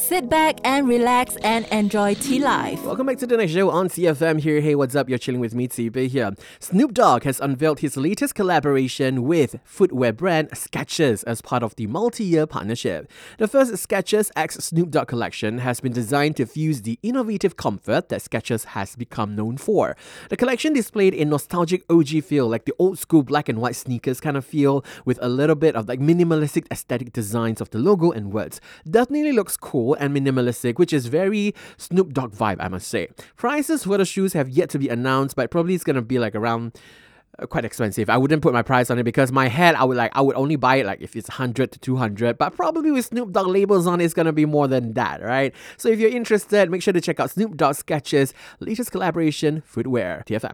Sit back and relax and enjoy tea life. Welcome back to the next show on CFM here. Hey, what's up? You're chilling with me, Zibe here. Snoop Dogg has unveiled his latest collaboration with footwear brand Skechers as part of the multi-year partnership. The first Skechers X Snoop Dogg collection has been designed to fuse the innovative comfort that Skechers has become known for. The collection displayed a nostalgic OG feel, like the old school black and white sneakers kind of feel, with a little bit of like minimalistic aesthetic designs of the logo and words. Definitely looks cool and minimalistic, which is very Snoop Dogg vibe, I must say. Prices for the shoes have yet to be announced, but probably it's gonna be like around quite expensive. I wouldn't put my price on it because my head, I would only buy it like if it's 100 to 200, but probably with Snoop Dogg labels on it's gonna be more than that, right? So if you're interested, make sure to check out Snoop Dogg Skechers latest collaboration footwear. TFM.